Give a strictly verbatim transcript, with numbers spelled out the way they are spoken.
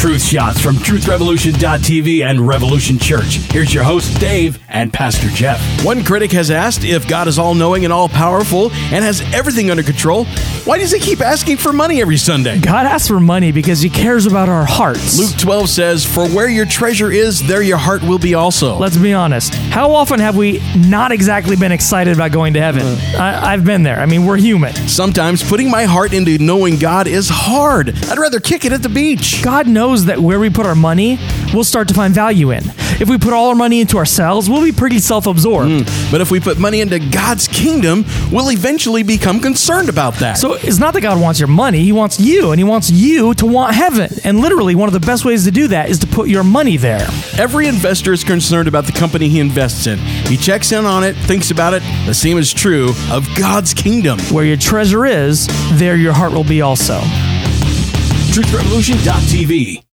Truth Shots from truth revolution dot t v and Revolution Church. Here's your host, Dave, and Pastor Jeff. One critic has asked if God is all-knowing and all-powerful and has everything under control, why does he keep asking for money every Sunday? God asks for money because he cares about our hearts. Luke twelve says, "For where your treasure is, there your heart will be also." Let's be honest. How often have we not exactly been excited about going to heaven? Uh, I, I've been there. I mean, we're human. Sometimes putting my heart into knowing God is hard. I'd rather kick it at the beach. God knows that where we put our money, we'll start to find value in. If we put all our money into ourselves, we'll be pretty self-absorbed. Mm. But if we put money into God's kingdom, we'll eventually become concerned about that. So it's not that God wants your money. He wants you, and he wants you to want heaven. And literally, one of the best ways to do that is to put your money there. Every investor is concerned about the company he invests in. He checks in on it, thinks about it. The same is true of God's kingdom. Where your treasure is, there your heart will be also. truth revolution dot t v